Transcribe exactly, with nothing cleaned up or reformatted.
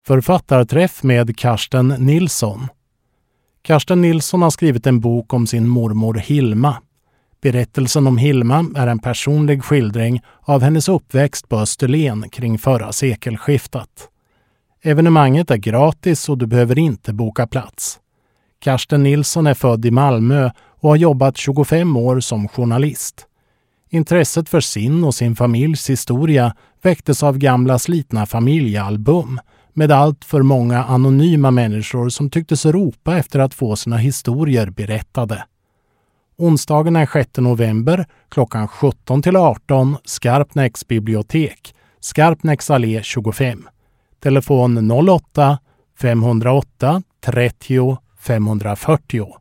Författarträff med Karsten Nilsson. Karsten Nilsson har skrivit en bok om sin mormor Hilma. Berättelsen om Hilma är en personlig skildring av hennes uppväxt på Österlen kring förra sekelskiftet. Evenemanget är gratis och du behöver inte boka plats. Karsten Nilsson är född i Malmö och har jobbat tjugofem år som journalist. Intresset för sin och sin familjs historia väcktes av gamla slitna familjealbum med allt för många anonyma människor som tycktes ropa efter att få sina historier berättade. Onsdagen den sjätte november klockan sjutton till arton, Skarpnäcks bibliotek, Skarpnäcks allé tjugofem. Telefon noll åtta fem noll åtta trettio femhundrafyrtio.